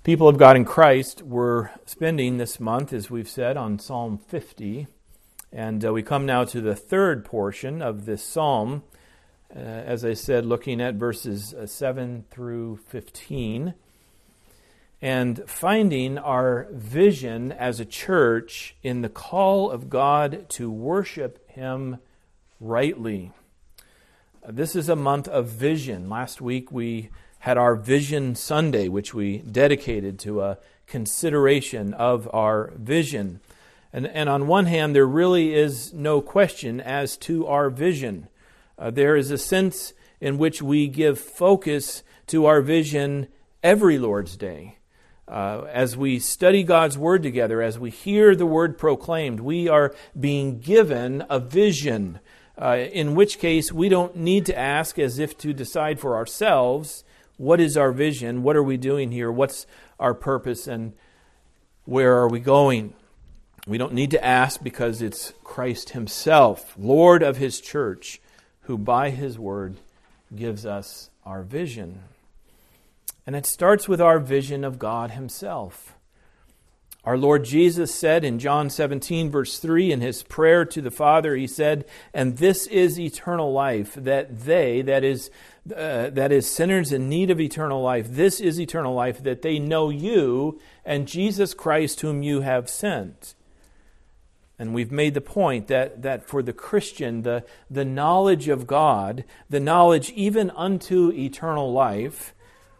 People of God in Christ, we're spending this month, as we've said, on Psalm 50. And we come now to the third portion of this psalm, as I said, looking at verses 7 through 15, and finding our vision as a church in the call of God to worship Him rightly. This is a month of vision. Last week we had our Vision Sunday, which we dedicated to a consideration of our vision. And on one hand, there really is no question as to our vision. There is a sense in which we give focus to our vision every Lord's Day. As we study God's Word together, as we hear the Word proclaimed, we are being given a vision, in which case we don't need to ask as if to decide for ourselves, what is our vision? What are we doing here? What's our purpose? And where are we going? We don't need to ask because it's Christ Himself, Lord of His church, who by His Word gives us our vision. And it starts with our vision of God Himself. Our Lord Jesus said in John 17, verse 3, in His prayer to the Father, He said, "And this is eternal life, that they," that is sinners in need of eternal life, "this is eternal life, that they know You and Jesus Christ whom You have sent." And we've made the point that for the Christian, the knowledge of God, the knowledge even unto eternal life,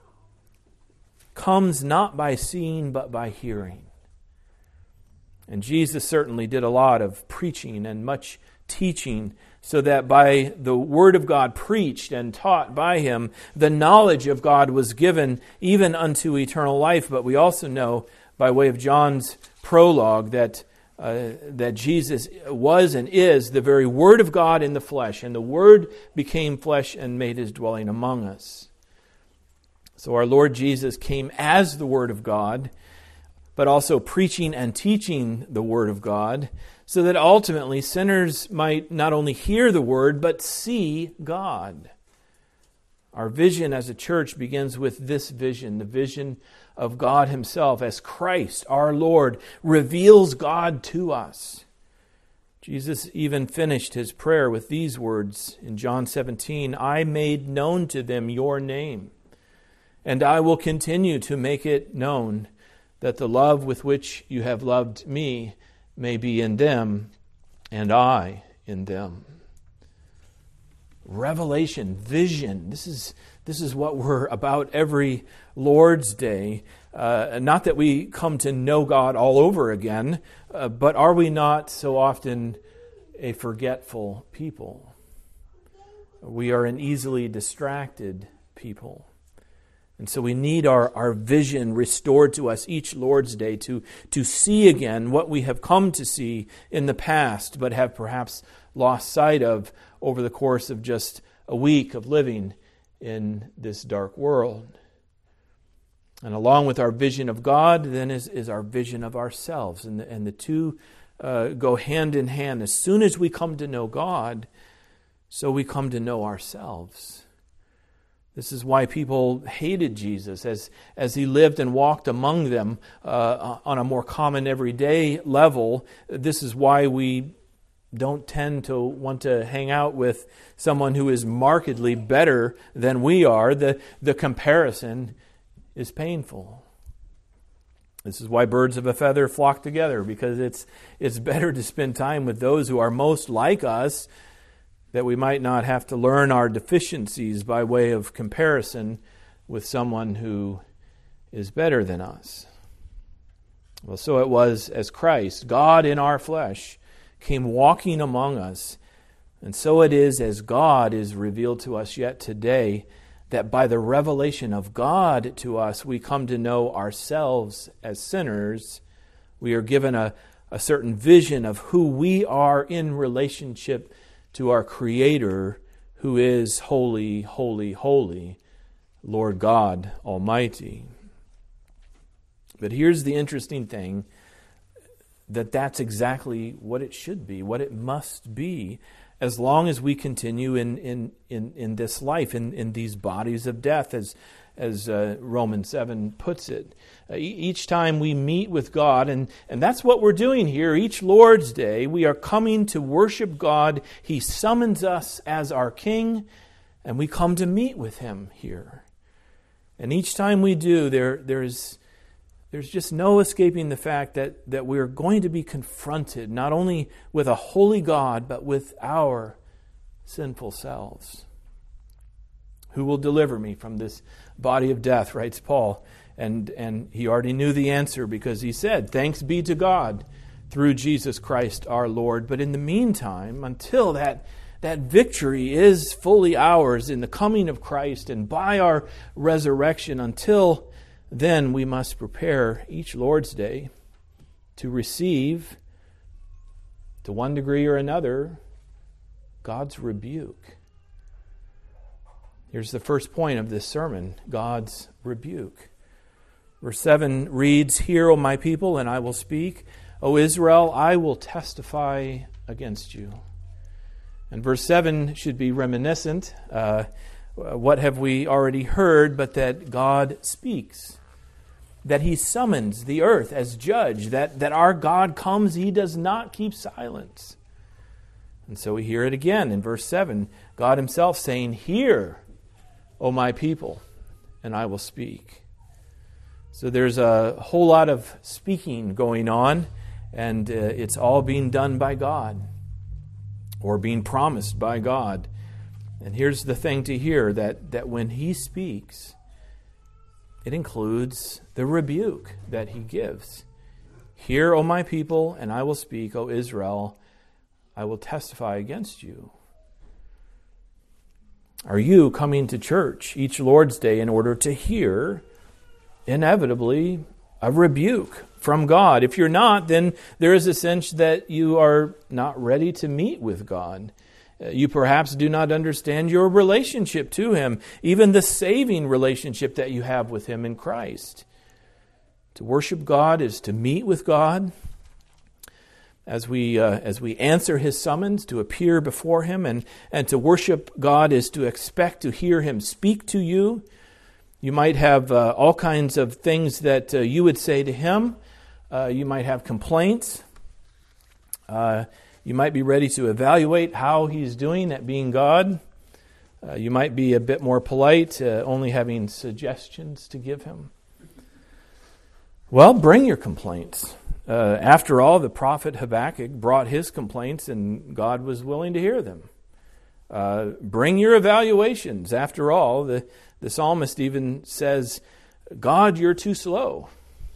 comes not by seeing but by hearing. And Jesus certainly did a lot of preaching and much teaching, so that by the Word of God preached and taught by Him, the knowledge of God was given even unto eternal life. But we also know, by way of John's prologue, that Jesus was and is the very Word of God in the flesh, and the Word became flesh and made His dwelling among us. So our Lord Jesus came as the Word of God, but also preaching and teaching the Word of God, so that ultimately sinners might not only hear the Word, but see God. Our vision as a church begins with this vision, the vision of God Himself, as Christ, our Lord, reveals God to us. Jesus even finished His prayer with these words in John 17, "I made known to them Your name, and I will continue to make it known, that the love with which You have loved Me may be in them, and I in them." Revelation, vision. This is what we're about every Lord's Day. Not that we come to know God all over again, but are we not so often a forgetful people? We are an easily distracted people. And so we need our vision restored to us each Lord's Day to see again what we have come to see in the past, but have perhaps lost sight of over the course of just a week of living in this dark world. And along with our vision of God, then is our vision of ourselves. And the two go hand in hand. As soon as we come to know God, so we come to know ourselves. This is why people hated Jesus as He lived and walked among them on a more common everyday level. This is why we don't tend to want to hang out with someone who is markedly better than we are. The comparison is painful. This is why birds of a feather flock together, because it's better to spend time with those who are most like us, that we might not have to learn our deficiencies by way of comparison with someone who is better than us. Well, so it was as Christ, God in our flesh, came walking among us. And so it is as God is revealed to us yet today, that by the revelation of God to us, we come to know ourselves as sinners. We are given a certain vision of who we are in relationship to our Creator, who is holy, holy, holy, Lord God Almighty. But here's the interesting thing, that's exactly what it should be, what it must be, as long as we continue in this life, in these bodies of death, as Romans 7 puts it. Each time we meet with God, and that's what we're doing here. Each Lord's Day, we are coming to worship God. He summons us as our King, and we come to meet with Him here. And each time we do, there's just no escaping the fact that we're going to be confronted not only with a holy God, but with our sinful selves. Who will deliver me from this body of death, writes Paul. And he already knew the answer because he said, "Thanks be to God through Jesus Christ our Lord." But in the meantime, until that victory is fully ours in the coming of Christ and by our resurrection, until then we must prepare each Lord's Day to receive, to one degree or another, God's rebuke. Here's the first point of this sermon, God's rebuke. Verse 7 reads, "Hear, O my people, and I will speak. O Israel, I will testify against you." And verse 7 should be reminiscent. What have we already heard but that God speaks? That He summons the earth as judge. That our God comes, He does not keep silence. And so we hear it again in verse 7. God Himself saying, "Hear, O my people, and I will speak." So there's a whole lot of speaking going on, and it's all being done by God, or being promised by God. And here's the thing to hear, that when He speaks, it includes the rebuke that He gives. "Hear, O my people, and I will speak. O Israel, I will testify against you." Are you coming to church each Lord's Day in order to hear, inevitably, a rebuke from God? If you're not, then there is a sense that you are not ready to meet with God. You perhaps do not understand your relationship to Him, even the saving relationship that you have with Him in Christ. To worship God is to meet with God. As we answer His summons to appear before Him, and to worship God is to expect to hear Him speak to you. You might have all kinds of things that you would say to Him. You might have complaints. You might be ready to evaluate how He's doing at being God. You might be a bit more polite, only having suggestions to give Him. Well, bring your complaints. After all, the prophet Habakkuk brought his complaints, and God was willing to hear them. Bring your evaluations. After all, the psalmist even says, "God, you're too slow."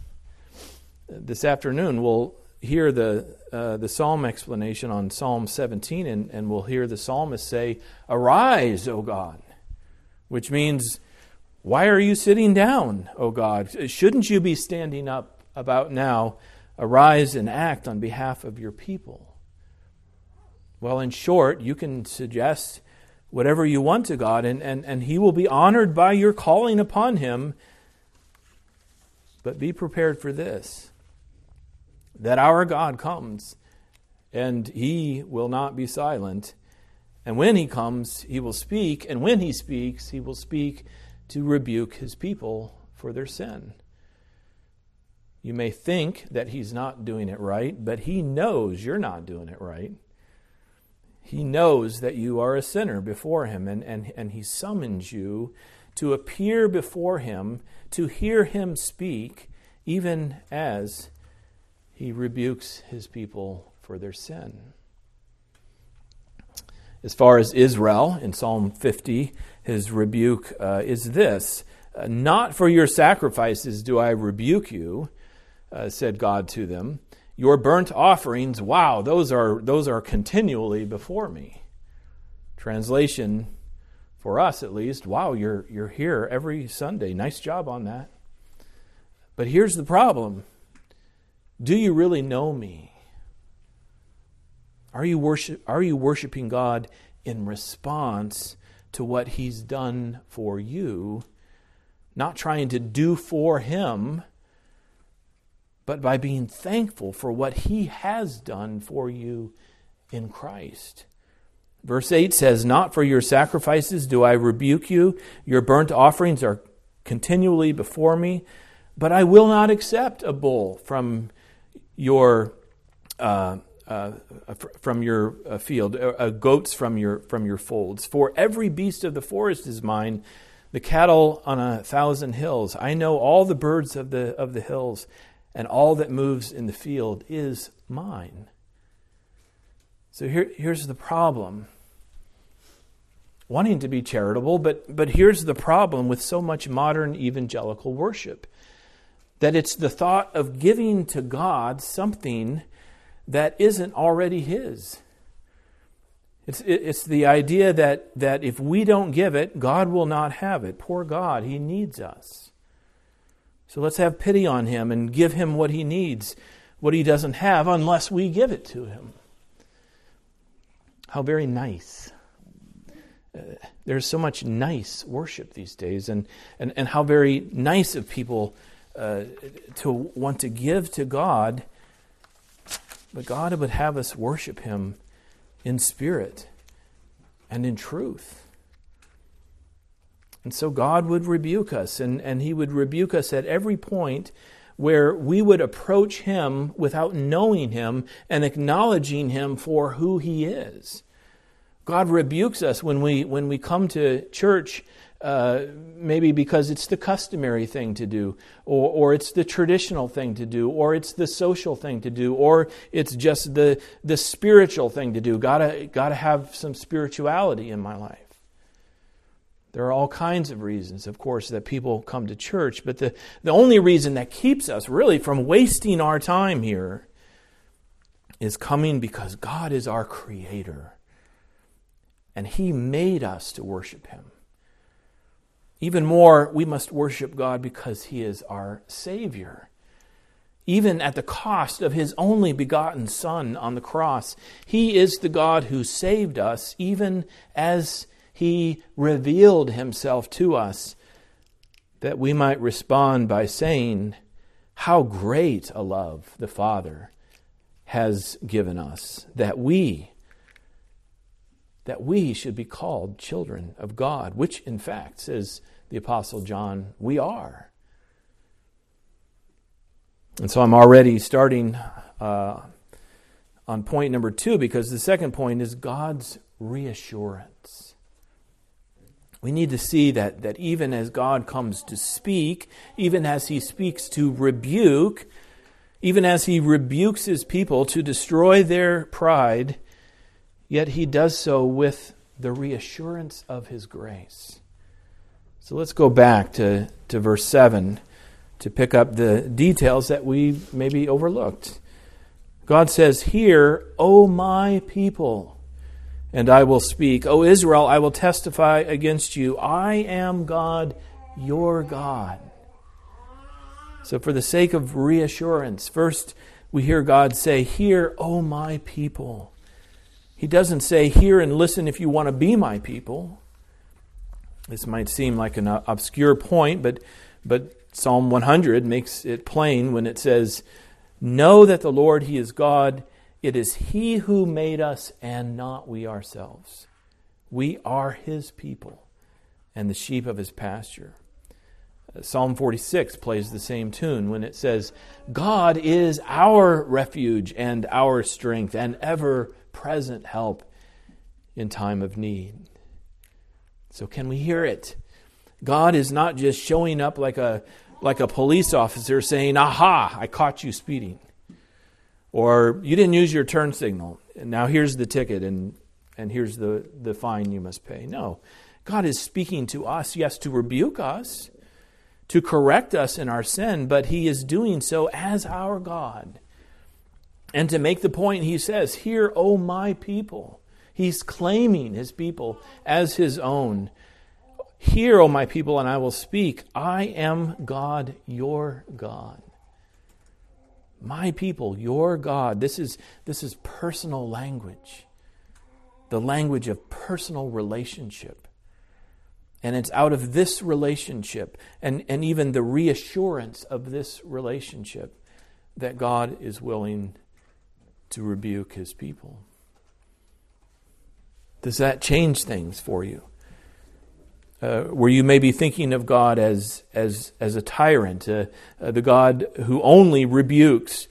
This afternoon, we'll hear the psalm explanation on Psalm 17, and we'll hear the psalmist say, "Arise, O God," which means, why are you sitting down, O God? Shouldn't you be standing up about now? Arise and act on behalf of your people. Well, in short, you can suggest whatever you want to God, and He will be honored by your calling upon Him. But be prepared for this, that our God comes, and He will not be silent. And when He comes, He will speak, and when He speaks, He will speak to rebuke His people for their sin. You may think that He's not doing it right, but He knows you're not doing it right. He knows that you are a sinner before Him, and He summons you to appear before Him, to hear Him speak, even as He rebukes His people for their sin. As far as Israel, in Psalm 50, His rebuke is this: "Not for your sacrifices do I rebuke you, said God to them. Your burnt offerings, wow, those are continually before me." Translation, for us at least, wow, you're here every Sunday. Nice job on that. But here's the problem. Do you really know me? Are you worshiping God in response to what He's done for you, not trying to do for Him, but by being thankful for what He has done for you in Christ? Verse 8 says, "Not for your sacrifices do I rebuke you. Your burnt offerings are continually before me, but I will not accept a bull from your field, goats from your folds. For every beast of the forest is mine, the cattle on 1,000 hills. I know all the birds of the hills, and all that moves in the field is mine. So here's the problem. Wanting to be charitable, but here's the problem with so much modern evangelical worship. That it's the thought of giving to God something that isn't already His. It's the idea that if we don't give it, God will not have it. Poor God, He needs us. So let's have pity on Him and give Him what He needs, what He doesn't have, unless we give it to Him. How very nice. There's so much nice worship these days, and how very nice of people to want to give to God, but God would have us worship Him in spirit and in truth. And so God would rebuke us, and He would rebuke us at every point where we would approach Him without knowing Him and acknowledging Him for who He is. God rebukes us when we come to church, maybe because it's the customary thing to do, or it's the traditional thing to do, or it's the social thing to do, or it's just the spiritual thing to do. Gotta have some spirituality in my life. There are all kinds of reasons, of course, that people come to church, but the only reason that keeps us really from wasting our time here is coming because God is our Creator, and He made us to worship Him. Even more, we must worship God because He is our Savior. Even at the cost of His only begotten Son on the cross, He is the God who saved us, even as He revealed Himself to us, that we might respond by saying, "How great a love the Father has given us, that we should be called children of God," which in fact, says the Apostle John, we are. And so I'm already starting on point number 2, because the second point is God's reassurance. We need to see that even as God comes to speak, even as He speaks to rebuke, even as He rebukes His people to destroy their pride, yet He does so with the reassurance of His grace. So let's go back to verse 7 to pick up the details that we maybe overlooked. God says, "Hear, O my people, and I will speak. O Israel, I will testify against you. I am God, your God." So for the sake of reassurance, first we hear God say, "Hear, O my people." He doesn't say, "Hear and listen if you want to be my people." This might seem like an obscure point, but Psalm 100 makes it plain when it says, "Know that the Lord, He is God. It is He who made us and not we ourselves. We are His people and the sheep of His pasture." Psalm 46 plays the same tune when it says, "God is our refuge and our strength and ever-present help in time of need." So can we hear it? God is not just showing up like a police officer saying, "Aha, I caught you speeding." Or, "You didn't use your turn signal. And now here's the ticket and here's the fine you must pay." No. God is speaking to us, yes, to rebuke us, to correct us in our sin, but He is doing so as our God. And to make the point, He says, "Hear, O my people." He's claiming His people as His own. "Hear, O my people, and I will speak. I am God, your God." My people, your God. This is personal language. The language of personal relationship. And it's out of this relationship and even the reassurance of this relationship that God is willing to rebuke His people. Does that change things for you? where you may be thinking of God as a tyrant, the God who only rebukes.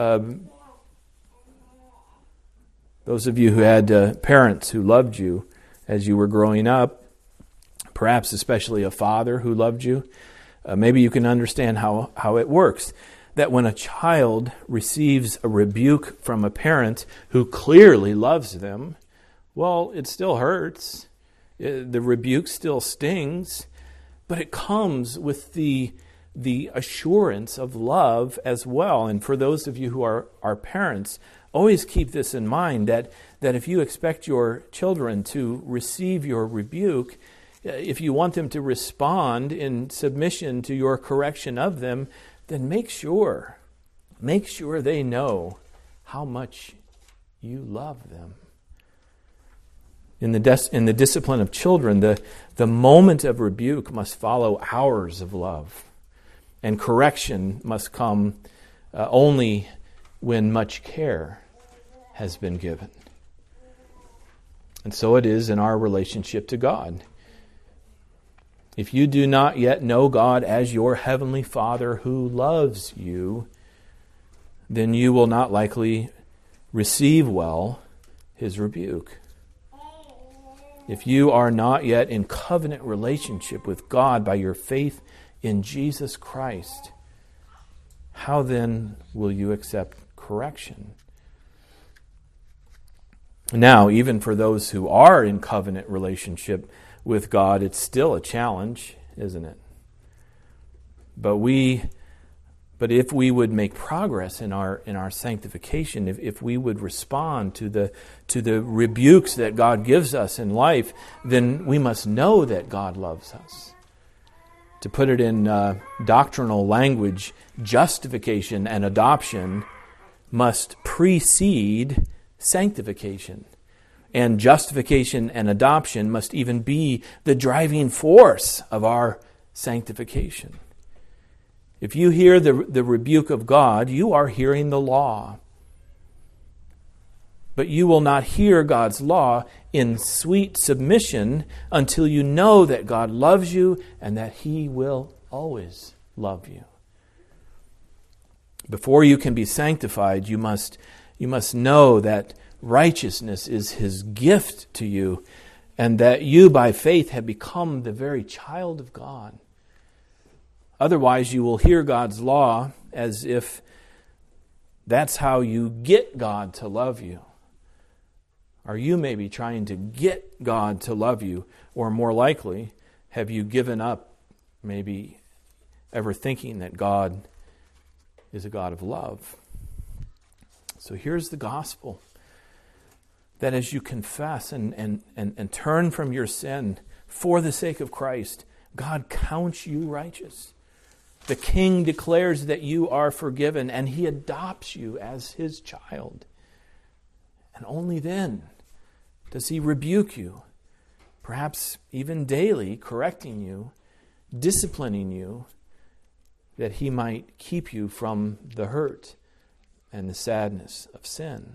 Those of you who had parents who loved you as you were growing up, perhaps especially a father who loved you, maybe you can understand how it works. That when a child receives a rebuke from a parent who clearly loves them, well, it still hurts. The rebuke still stings, but it comes with the assurance of love as well. And for those of you who are parents, always keep this in mind, that if you expect your children to receive your rebuke, if you want them to respond in submission to your correction of them, then make sure they know how much you love them. In the discipline of children, the moment of rebuke must follow hours of love, and correction must come only when much care has been given. And so it is in our relationship to God. If you do not yet know God as your heavenly Father who loves you, then you will not likely receive well His rebuke. If you are not yet in covenant relationship with God by your faith in Jesus Christ, how then will you accept correction? Now, even for those who are in covenant relationship with God, it's still a challenge, isn't it? But if we would make progress in our sanctification, if we would respond to the rebukes that God gives us in life, then we must know that God loves us. To put it in doctrinal language, justification and adoption must precede sanctification. And justification and adoption must even be the driving force of our sanctification. If you hear the rebuke of God, you are hearing the law. But you will not hear God's law in sweet submission until you know that God loves you and that He will always love you. Before you can be sanctified, you must know that righteousness is His gift to you, and that you by faith have become the very child of God. Otherwise, you will hear God's law as if that's how you get God to love you. Or you may be trying to get God to love you, or more likely, have you given up maybe ever thinking that God is a God of love? So here's the gospel. That as you confess and turn from your sin for the sake of Christ, God counts you righteous. The King declares that you are forgiven, and He adopts you as His child. And only then does He rebuke you, perhaps even daily, correcting you, disciplining you, that He might keep you from the hurt and the sadness of sin.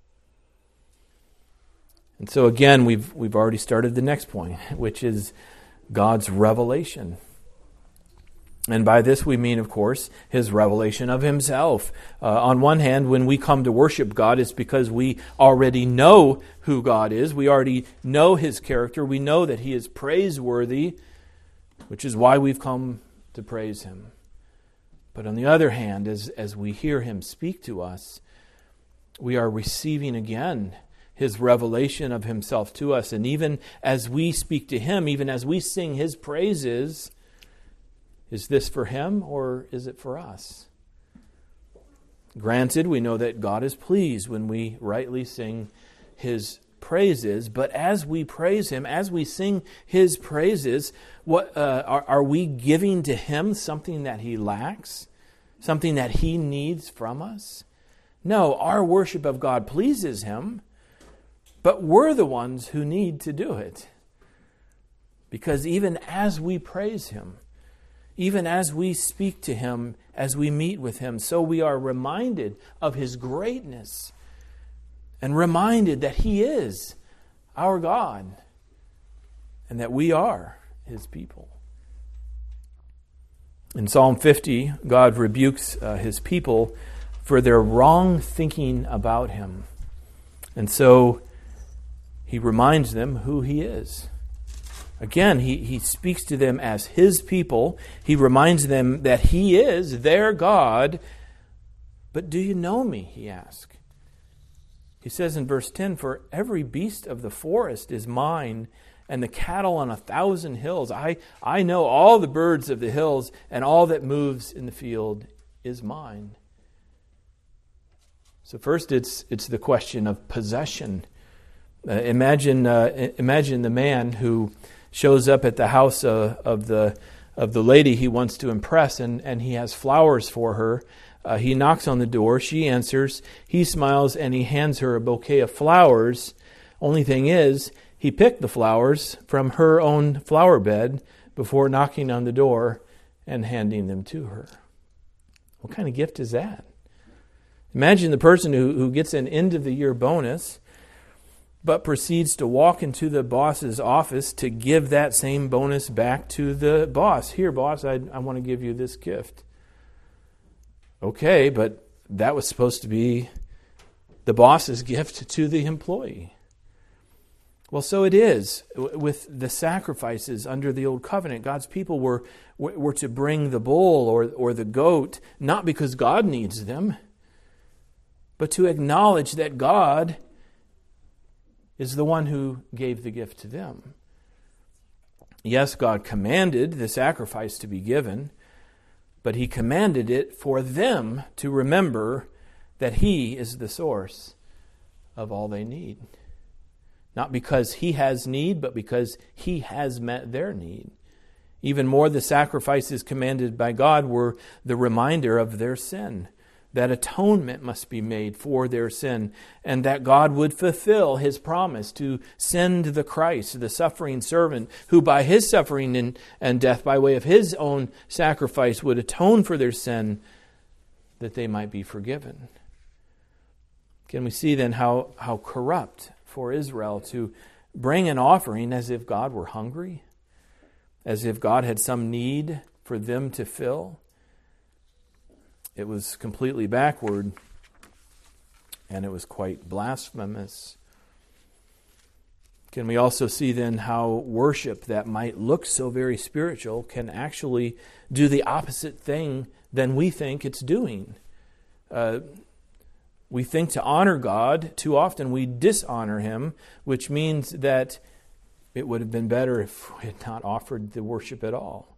And so again, we've already started the next point, which is God's revelation. And by this we mean, of course, His revelation of Himself. On one hand, when we come to worship God, it's because we already know who God is. We already know His character. We know that He is praiseworthy, which is why we've come to praise Him. But on the other hand, as we hear Him speak to us, we are receiving again His revelation of Himself to us. And even as we speak to Him, even as we sing His praises, is this for Him or is it for us? Granted, we know that God is pleased when we rightly sing His praises, but as we praise Him, as we sing His praises, what are we giving to Him something that He lacks? Something that He needs from us? No, our worship of God pleases Him, but we're the ones who need to do it. Because even as we praise Him, even as we speak to Him, as we meet with Him, so we are reminded of His greatness and reminded that He is our God and that we are his people. In Psalm 50, God rebukes his people for their wrong thinking about him. And so he reminds them who he is. Again, he speaks to them as his people. He reminds them that he is their God. But do you know me, he asks. He says in verse 10, "For every beast of the forest is mine, and the cattle on 1,000 hills. I know all the birds of the hills, and all that moves in the field is mine." So first, it's the question of possession. Imagine the man who shows up at the house of the lady he wants to impress, and he has flowers for her. He knocks on the door. She answers. He smiles, and he hands her a bouquet of flowers. Only thing is, he picked the flowers from her own flower bed before knocking on the door and handing them to her. What kind of gift is that? Imagine the person who gets an end-of-the-year bonus but proceeds to walk into the boss's office to give that same bonus back to the boss. "Here, boss, I want to give you this gift." Okay, but that was supposed to be the boss's gift to the employee. Well, so it is with the sacrifices under the Old Covenant. God's people were to bring the bull or the goat, not because God needs them, but to acknowledge that God is the one who gave the gift to them. Yes, God commanded the sacrifice to be given, but he commanded it for them to remember that he is the source of all they need. Not because he has need, but because he has met their need. Even more, the sacrifices commanded by God were the reminder of their sin, that atonement must be made for their sin, and that God would fulfill his promise to send the Christ, the suffering servant, who by his suffering and death, by way of his own sacrifice, would atone for their sin, that they might be forgiven. Can we see then how corrupt for Israel to bring an offering as if God were hungry, as if God had some need for them to fill? It was completely backward, and it was quite blasphemous. Can we also see then how worship that might look so very spiritual can actually do the opposite thing than we think it's doing? We think to honor God. Too often we dishonor him, which means that it would have been better if we had not offered the worship at all.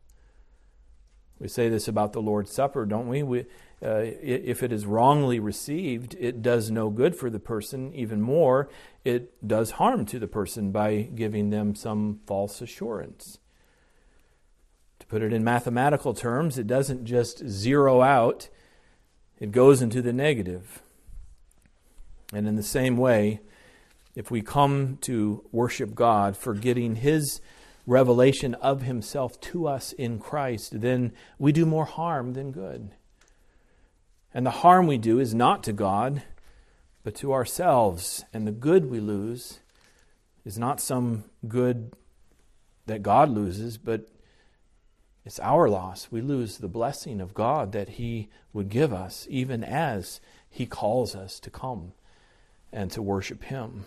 We say this about the Lord's Supper, don't we? If it is wrongly received, it does no good for the person. Even more, it does harm to the person by giving them some false assurance. To put it in mathematical terms, it doesn't just zero out, it goes into the negative. And in the same way, if we come to worship God, forgetting his revelation of himself to us in Christ, then we do more harm than good. And the harm we do is not to God, but to ourselves. And the good we lose is not some good that God loses, but it's our loss. We lose the blessing of God that he would give us, even as he calls us to come and to worship him.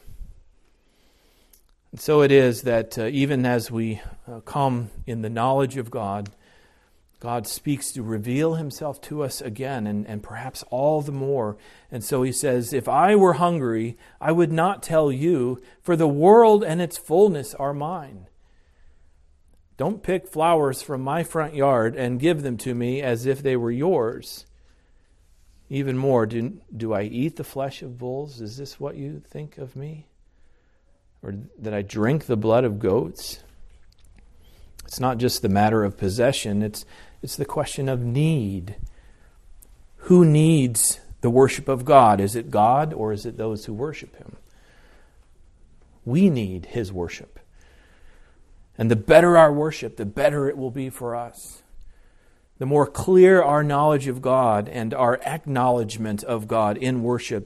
And so it is that even as we come in the knowledge of God, God speaks to reveal himself to us again, and perhaps all the more. And so he says, "If I were hungry, I would not tell you, for the world and its fullness are mine. Don't pick flowers from my front yard and give them to me as if they were yours. Even more, do I eat the flesh of bulls? Is this what you think of me? Or that I drink the blood of goats?" It's not just the matter of possession, it's the question of need. Who needs the worship of God? Is it God, or is it those who worship him? We need his worship. And the better our worship, the better it will be for us. The more clear our knowledge of God and our acknowledgement of God in worship,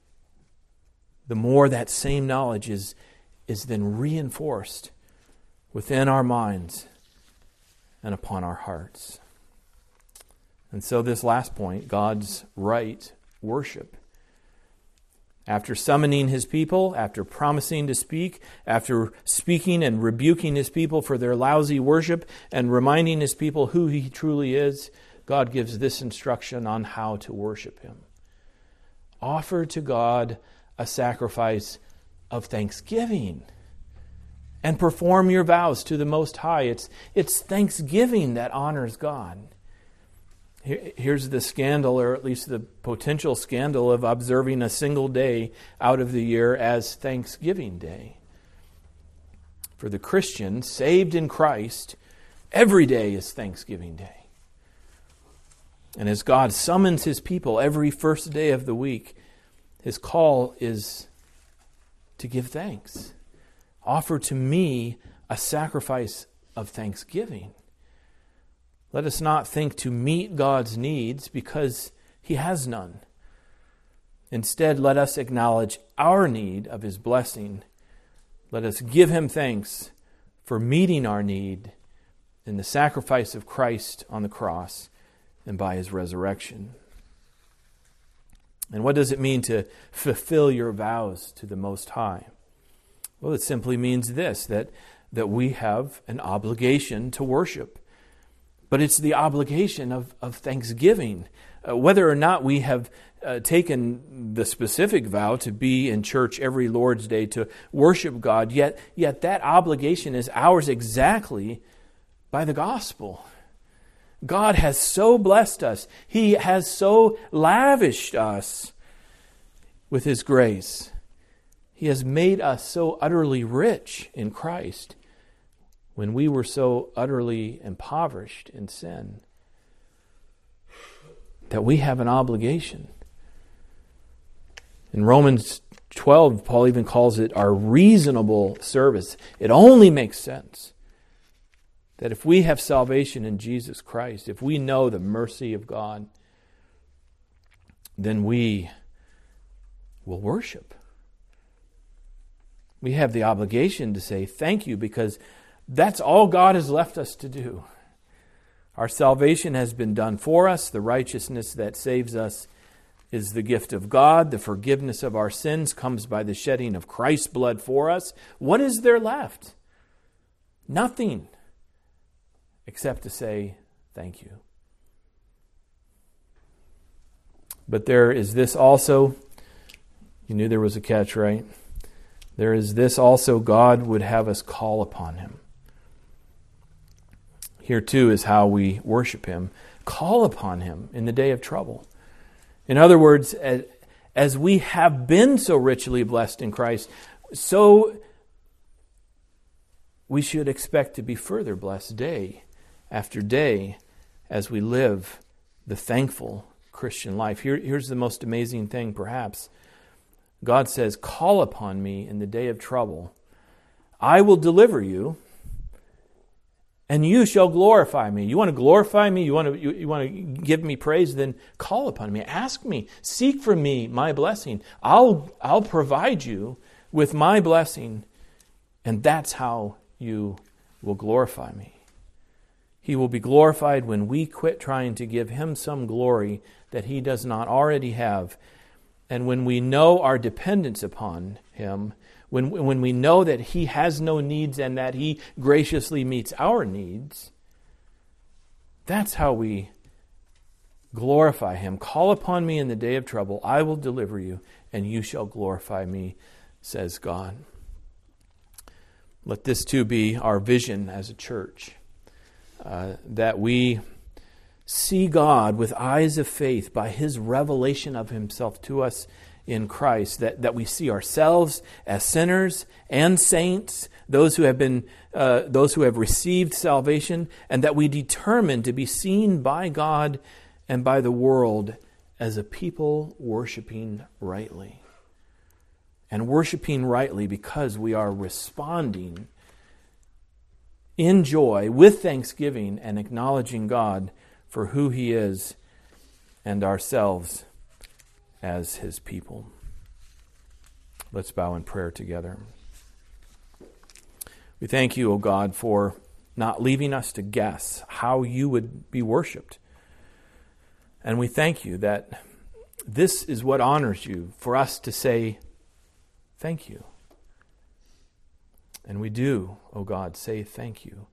the more that same knowledge is then reinforced within our minds and upon our hearts. And so this last point, God's right worship. After summoning his people, after promising to speak, after speaking and rebuking his people for their lousy worship and reminding his people who he truly is, God gives this instruction on how to worship him. Offer to God a sacrifice of thanksgiving and perform your vows to the Most High. It's thanksgiving that honors God. Here's the scandal, or at least the potential scandal, of observing a single day out of the year as Thanksgiving Day. For the Christian, saved in Christ, every day is Thanksgiving Day. And as God summons his people every first day of the week, his call is to give thanks. Offer to me a sacrifice of thanksgiving. Let us not think to meet God's needs, because he has none. Instead, let us acknowledge our need of his blessing. Let us give him thanks for meeting our need in the sacrifice of Christ on the cross and by his resurrection. And what does it mean to fulfill your vows to the Most High? Well, it simply means this, that we have an obligation to worship. But it's the obligation of thanksgiving. Whether or not we have taken the specific vow to be in church every Lord's Day to worship God, yet that obligation is ours exactly by the gospel. God has so blessed us. He has so lavished us with his grace. He has made us so utterly rich in Christ when we were so utterly impoverished in sin, that we have an obligation. In Romans 12, Paul even calls it our reasonable service. It only makes sense that if we have salvation in Jesus Christ, if we know the mercy of God, then we will worship. We have the obligation to say thank you, because that's all God has left us to do. Our salvation has been done for us. The righteousness that saves us is the gift of God. The forgiveness of our sins comes by the shedding of Christ's blood for us. What is there left? Nothing, except to say thank you. But there is this also. You knew there was a catch, right? There is this also: God would have us call upon him. Here too is how we worship him. Call upon him in the day of trouble. In other words, as we have been so richly blessed in Christ, so we should expect to be further blessed day after day as we live the thankful Christian life. Here's the most amazing thing, perhaps. God says, call upon me in the day of trouble. I will deliver you, and you shall glorify me. You want to glorify me? You want to give me praise? Then call upon me. Ask me. Seek from me my blessing. I'll provide you with my blessing, and that's how you will glorify me. He will be glorified when we quit trying to give him some glory that he does not already have, and when we know our dependence upon him. When we know that he has no needs and that he graciously meets our needs, that's how we glorify him. Call upon me in the day of trouble. I will deliver you, and you shall glorify me, says God. Let this too be our vision as a church, that we see God with eyes of faith by his revelation of himself to us in Christ, that we see ourselves as sinners and saints, those who have received salvation, and that we determine to be seen by God and by the world as a people worshiping rightly. And worshiping rightly because we are responding in joy with thanksgiving and acknowledging God for who he is and ourselves as his people. Let's bow in prayer together. We thank you, O God, for not leaving us to guess how you would be worshiped. And we thank you that this is what honors you, for us to say thank you. And we do, O God, say thank you.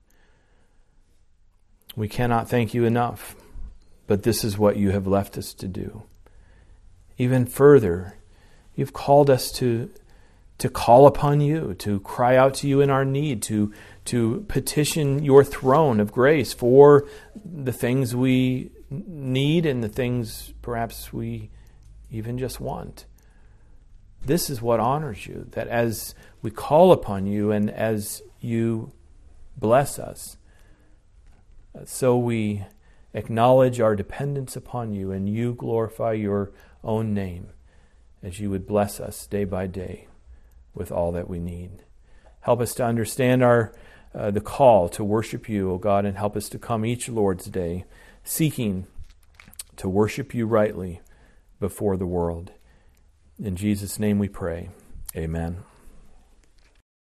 We cannot thank you enough, but this is what you have left us to do. Even further, you've called us to call upon you, to cry out to you in our need, to petition your throne of grace for the things we need and the things perhaps we even just want. This is what honors you, that as we call upon you and as you bless us, so we acknowledge our dependence upon you and you glorify your own name as you would bless us day by day with all that we need. Help us to understand the call to worship you, O God, and help us to come each Lord's Day seeking to worship you rightly before the world. In Jesus' name we pray. Amen.